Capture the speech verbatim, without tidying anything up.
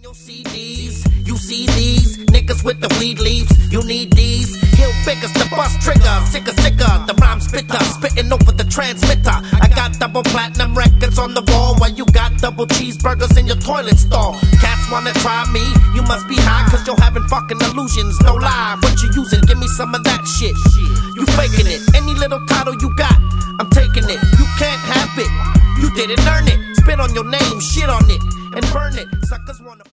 your C Ds. You see these niggas with the weed leaves. You need these. Hill figures, the bus trigger. Sicker, sicker, the rhyme spitter. Spitting over the transmitter. I got double platinum records on the wall while you got double cheeseburgers in your toilet stall. Cats wanna try me, you must be high cause you're having fucking illusions. No lie, what you using? Give me some of that shit. You faking it. Any little title you got, I'm taking it. You can't have it. You didn't earn it. Spit on your name, shit on it, and burn it. Suckers wanna